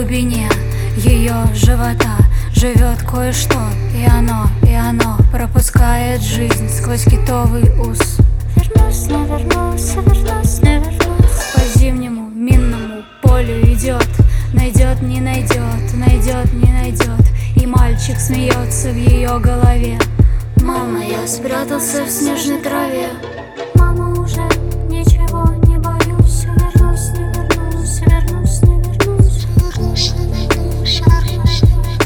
глубине ее живота живет кое-что, и оно пропускает жизнь сквозь китовый ус. Вернусь, не вернусь, вернусь, не вернусь. По зимнему минному полю идет, найдет, не найдет, найдет, не найдет. И мальчик смеется в ее голове. Мама, я спрятался в снежной траве. Мама, уже ничего не боюсь. Вернусь, не вернусь, вернусь, не вернусь. Вернусь, не вернусь, вернусь,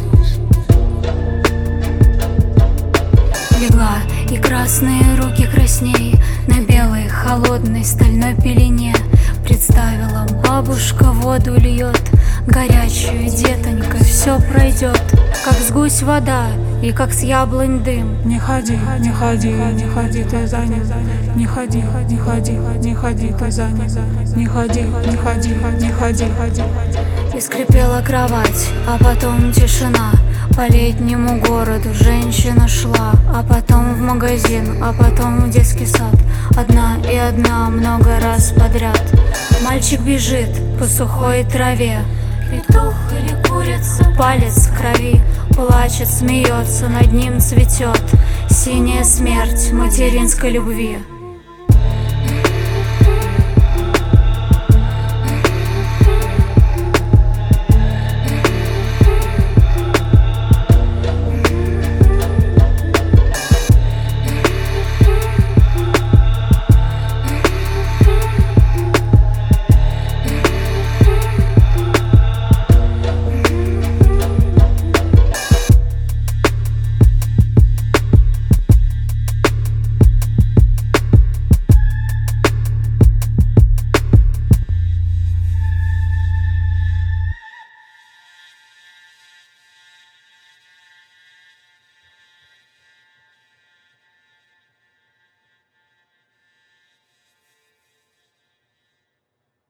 не вернусь. Легла, и красные руки красней на белой холодной стальной пелене. Представила, бабушка воду льет, горячую, детонька, все пройдет. Как с гусь вода и как с яблонь дым. Не ходи, не ходи, не ходи, ты за ним. Не ходи, не ходи, не ходи, ты за ним. Не ходи, не ходи, не ходи, ходи. И скрипела кровать, а потом тишина. По летнему городу женщина шла, а потом в магазин, а потом в детский сад. Одна и одна много раз подряд. Мальчик бежит по сухой траве. Петух или курица, палец в крови. Плачет, смеется, над ним цветет синяя смерть материнской любви.